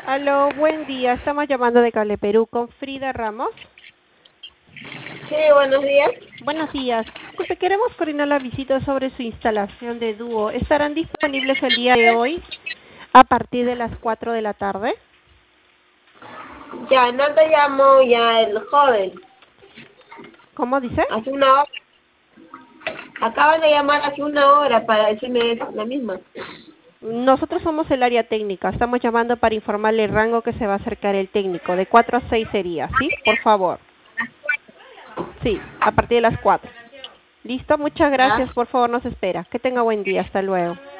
Aló, buen día. Estamos llamando de Cable Perú con Frida Ramos. Sí, buenos días. Buenos días. Disculpe, queremos coordinar la visita sobre su instalación de dúo. ¿Estarán disponibles el día de hoy a partir de las 4 de la tarde? Ya, no te llamó ya el joven. ¿Cómo dice? Hace una hora. Acaban de llamar hace una hora para decirme la misma. Nosotros somos el área técnica. Estamos llamando para informarle el rango que se va a acercar el técnico. De 4 a 6 sería, ¿sí? Por favor. Sí, a partir de las 4. ¿Listo? Muchas ¿Ya? gracias. Por favor, nos espera. Que tenga buen día. Hasta luego.